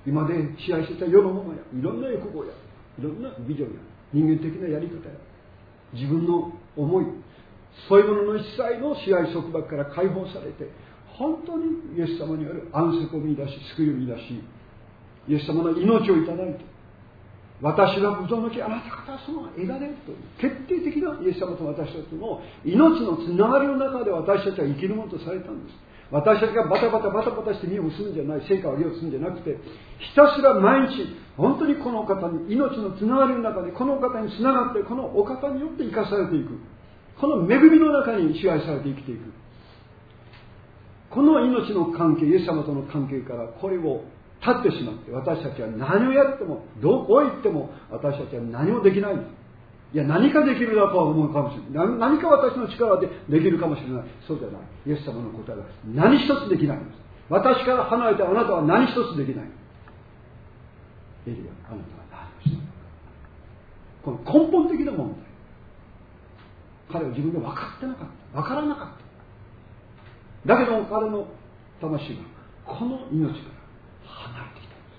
今で支配していた世のものや、いろんな欲望や、いろんなビジョンや、人間的なやり方や、自分の思い、そういうものの一切の支配束縛から解放されて、本当にイエス様による安息を見出し、救いを見出し、イエス様の命をいただいて、私はぶどうの木、あなた方はその枝でという決定的なイエス様と私たちの命のつながりの中で私たちは生きるものとされたんです。私たちがバタバタして実を結ぶんじゃない、成果を上げようとするんじゃなくて、ひたすら毎日本当にこのお方に、命のつながりの中でこのお方につながって、このお方によって生かされていく、この恵みの中に支配されて生きていく、この命の関係、イエス様との関係からこれを立ってしまって、私たちは何をやっても、どこへ行っても私たちは何もできない。いや、何かできるだとは思うかもしれない。何か私の力でできるかもしれない。そうじゃない。イエス様の答えは何一つできないんです。私から離れてあなたは何一つできない。エリア、あなたは何をしたのか。この根本的な問題。彼は自分で分かってなかった。分からなかった。だけども彼の魂がこの命から離れてきたんです。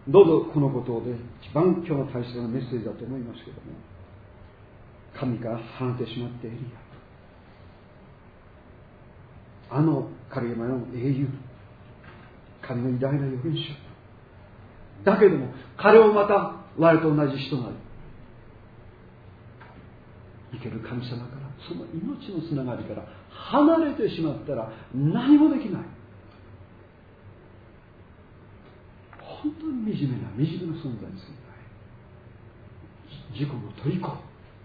どうぞこのことで一番今日の大切なメッセージだと思いますけども、神から離れてしまってエリア、あの神様の英雄、神の偉大な預言者だけども、彼をまた我と同じ人なり生ける神様から、その命のつながりから離れてしまったら何もできない。本当に惨めな存在にするない。自己の虜。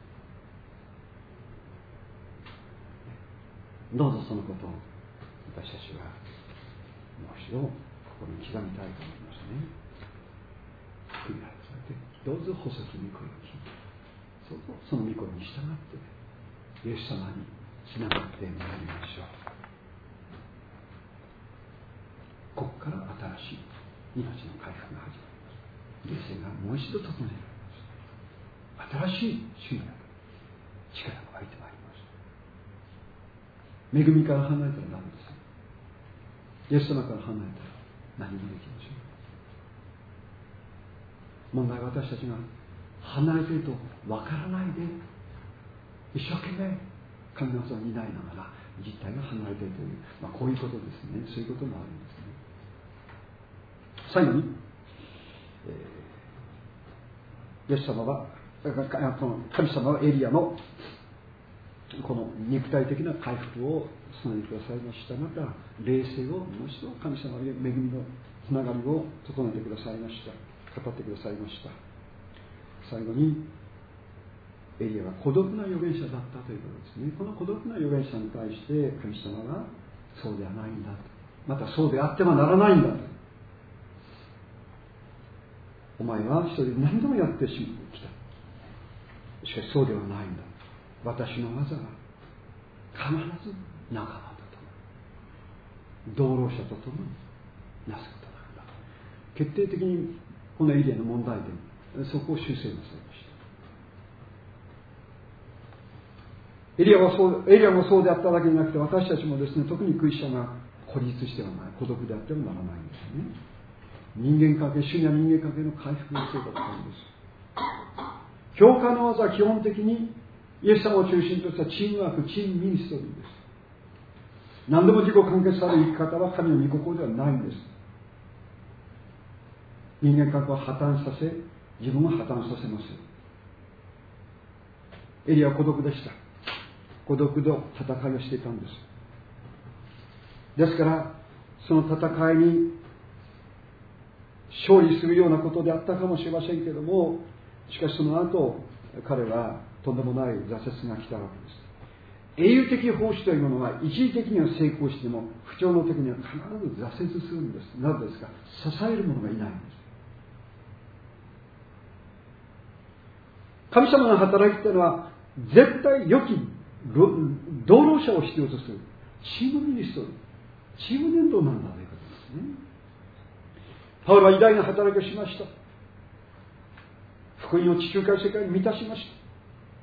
どうぞそのことを私たちはもう一度心に刻みたいと思いますね。悔い改めてどうぞ細き御声を聞いて、その御声に従ってイエス様につながってまいりましょう。ここから新しい命の回復が始まります。霊性がもう一度整えられます。新しい主の力が湧いてまいります。恵みから離れたら何ですか。イエス様から離れたら何もできません。問題は私たちが離れていると分からないで一生懸命神の技を担いながら実態が離れているという、こういうことですね。そういうこともあるんですね。最後に、イエス様は神様はエリアのこの肉体的な回復を備えてくださいました。また霊性をもう一度神様の恵みのつながりを整えてくださいました。語ってくださいました。最後にエリアは孤独な預言者だったということですね。この孤独な預言者に対して神様がそうではないんだと、またそうであってはならないんだと、お前は一人で何でもやってきた。しかしそうではないんだ。私の技は必ず仲間と共に、同労者と共になすことなんだ。決定的にこのエリアの問題点、そこを修正なさいました。エリアもそうであっただけでなくて、私たちもですね、特にクリスチャンが孤立してはない、孤独であってはならないんですね。人間関係、主には人間関係の回復の成果だったんです。教会の技は基本的にイエス様を中心としたチームワーク、チームミニストリーです。何でも自己完結される生き方は神の御心ではないんです。人間関係を破綻させ、自分を破綻させます。エリアは孤独でした。孤独と戦いをしていたんです。ですからその戦いに勝利するようなことであったかもしれませんけれども、しかしその後彼はとんでもない挫折が来たわけです。英雄的奉仕というものは一時的には成功しても不調の時には必ず挫折するんです。なぜですか。支える者がいないんです。神様の働きというのは絶対良き同労者を必要とするチームミニストリー、チーム伝道なんだということですね。パウロは偉大な働きをしました。福音を地中海世界に満たしました。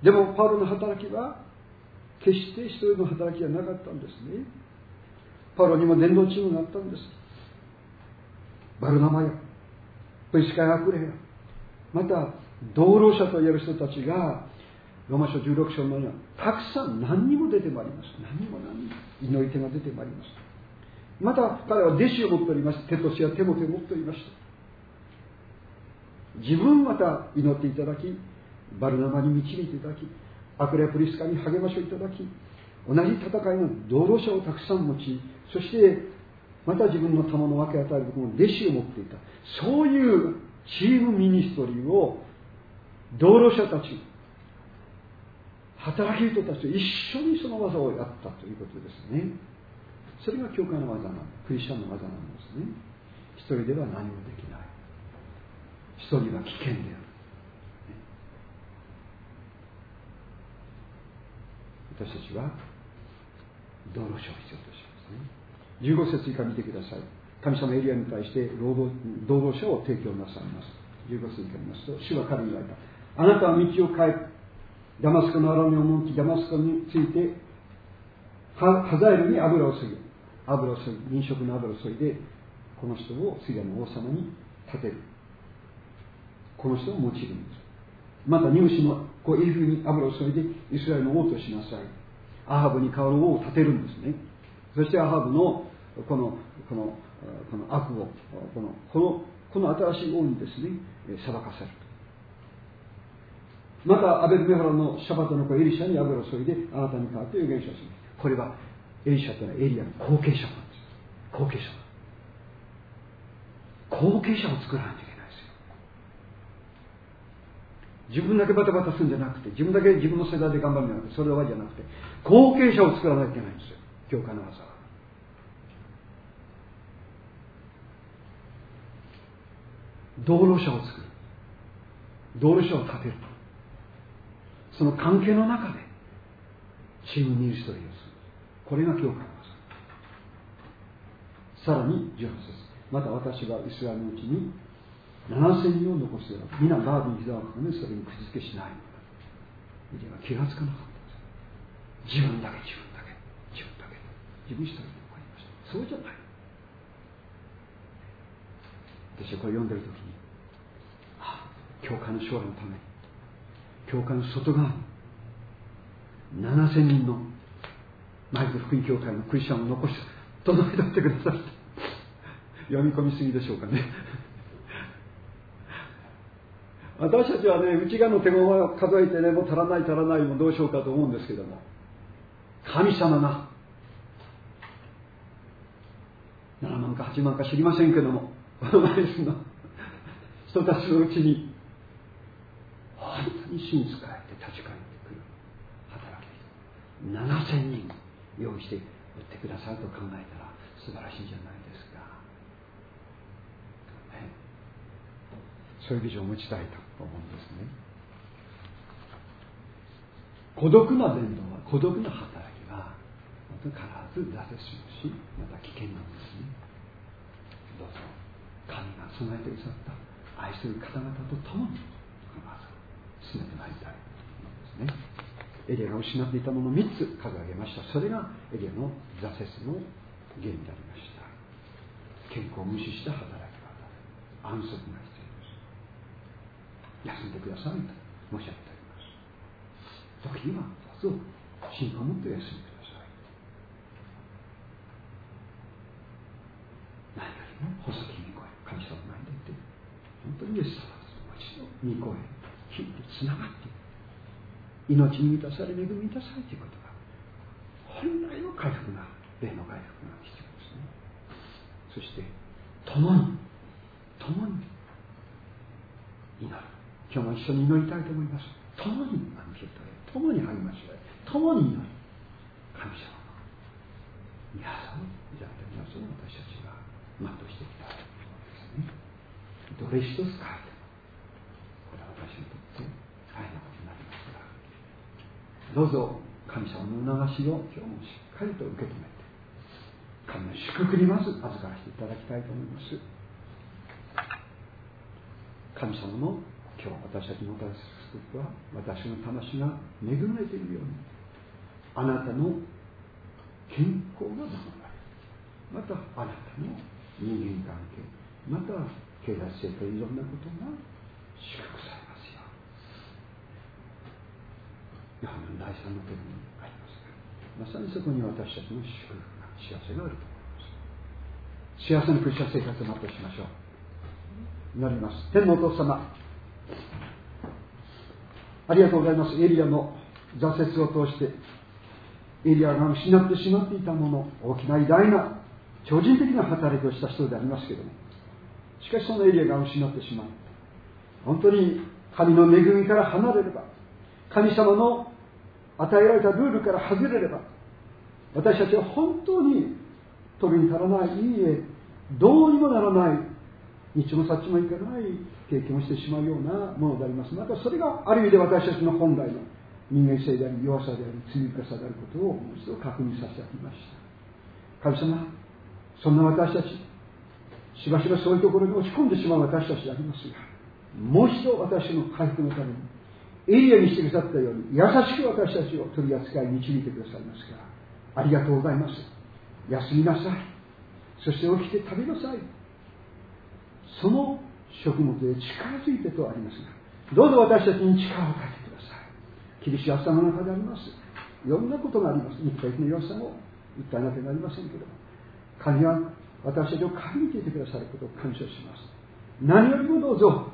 でもパウロの働きは決して一人の働きじゃなかったんですね。 パウロにも伝道チームがあったんです。バルナバやプリスカやアクレや、また道路者といえる人たちがローマ書16章のようにたくさん何人も出てまいります。何人も祈り手が出てまいります。また彼は弟子を持っておりました。テトスやテモテを持っておりました。自分また祈っていただき、バルナバに導いていただき、アクレやプリスカに励ましをいただき、同じ戦いの道路者をたくさん持ち、そしてまた自分の賜の分け与える僕も弟子を持っていた。そういうチームミニストリーを道路者たち、働き人たちと一緒にその技をやったということですね。それが教会の技なんだ。クリスチャンの技なんですね。一人では何もできない。一人は危険である。私たちは道路者を必要としますね。15節以下見てください。神様エリアに対して道路者を提供なさいます。15節以下見ますと、主は彼に言われた。あなたは道を変え、ダマスコの荒野を向き、ダマスコについてハザエルに油を注ぎ、飲食の油を注いで、この人をシリアの王様に立てる。この人を用いるんです。また、ニムシのこういうふうに油を注いでイスラエルの王としなさい。アハブに代わる王を立てるんですね。そしてアハブのこの悪をこの新しい王にですね裁かせる。またアベルメホラのシャバトの子エリシャに油を注いであなたに代わって預言者をする。これはエリシャというのはエリアの後継者なんです。後継者を作らないといけないですよ。自分だけバタバタするんじゃなくて、自分だけ自分の世代で頑張るんじゃなくて、それで終わりじゃなくて、後継者を作らないといけないんですよ。教会の技は。道路者を作る。道路者を立てる。その関係の中でチームミニストリーをする。これが教会の技。さらに18節。また私はイスラエルのうちに7000人を残すような皆バービーに膝をかけてそれにくじ付けしないのだ。エリアは気がつかなかったんです。自分だけ自分一人で起こりました。そうじゃない。私はこれ読んでるときに、教会の将来のために、教会の外側に7000人のマイク福音教会のクリスチャンを残して整えておいてください。読み込みすぎでしょうかね。私たちはね、内側の手駒を数えてね、もう足らないもどうしようかと思うんですけども、神様が7万か8万か知りませんけども、このマイスの人たちのうちに本当に真に仕えて立ち返ってくる働き人7000人用意して売ってくださいと考えたら素晴らしいじゃないですか、ね、そういうビジョンを持ちたいと思うんですね。孤独な伝道は、孤独な働きは必ず挫折しまた危険なんですね。どうぞ神が備えてくださった愛する方々と共に進めてまいりたいと思うんですね。エリアが失っていたものを3つ数え上げました。それがエリアの挫折の原因でありました。健康を無視した働き方、安息が必要です。休んでくださいと申し上げております。時にはどうぞ信仰を持って休んでください。何よりも細き御声、神様の前で言って本当にイエス様ともう一度御声聞いてつながって命に満たされ恵みに満たされということが本来の回復が、霊の回復が必要ですね。そして共に祈る。今日も一緒に祈りたいと思います。共に安息と共に励まし合い、共に祈り、神様の皆さんをいただいた皆さんを私たちが全うしていきたいと思いますね。どれ一つ変えてもこれは私にとって大変なことになりますから、どうぞ神様の促しを今日もしっかりと受け止めて神の祝福にまず預からせていただきたいと思います。神様の今日私たちの私たちは私の魂が恵まれているようにあなたの健康が守られる。 たあなたの人間関係、また経済性といろんなことが祝福されますよ。ヨハネの第3の手にありますが、まさにそこに私たちの祝福が、幸せがあると思います。幸せなクリスチャン生活を全うしましょう。祈ります。天のお父様、ありがとうございます。エリアの挫折を通してエリアが失ってしまっていたもの、大きな偉大な超人的な働きをした人でありますけれども、しかしそのエリアが失ってしまう。本当に神の恵みから離れれば、神様の与えられたルールから外れれば、私たちは本当に取るに足らない、いいえ、どうにもならない、日もさっちもいかない経験をしてしまうようなものであります。またそれがある意味で私たちの本来の人間性であり、弱さであり、罪深さであることをもう一度確認させていただきました。神様、そんな私たち、しばしばそういうところに落ち込んでしまう私たちでありますが、もう一度私の回復のためにエリアにしてくださったように優しく私たちを取り扱い導いてくださいますから、ありがとうございます。休みなさい、そして起きて食べなさい、その食物で力づいてとありますが、どうぞ私たちに力を与えてください。厳しい暑さの中であります。いろんなことがあります。肉体的な弱さも訴えなければなりませんけれども、神は私たちを神に聞いてくださることを感謝します。何よりもどうぞ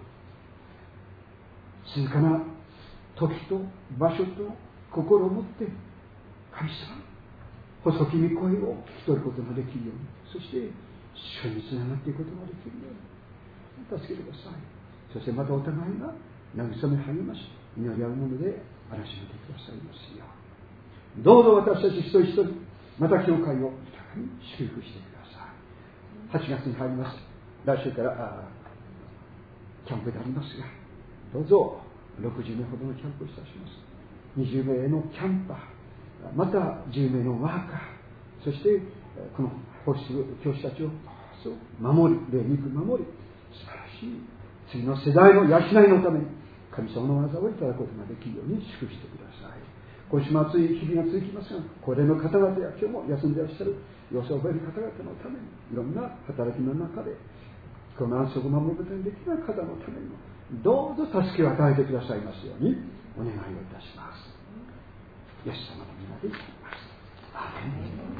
静かな時と場所と心を持って神様、細き御声を聞き取ることができるように、そして主につながっていくことができるように助けてください。そしてまたお互いが慰め励まし祈り合うもので荒らしめてくださいますよう。どうぞ私たち一人一人、また教会を豊かに祝福してください。8月に入ります。来週からキャンプでありますが、どうぞ60名ほどのキャンプをいたします。20名のキャンパー、また10名のワーカー、そしてこの奉仕する教師たちを守り、霊肉守り、素晴らしい次の世代の養いのために神様の技をいただくことができるように祝福してください。今週も暑い日々が続きますが、高齢の方々や今日も休んでいらっしゃる様子を覚える方々のために、いろんな働きの中でこの安息を守ることができない方のためにもどうぞ助けを与えてくださいますようにお願いをいたします。イエス様の皆で祈ります。アーメン。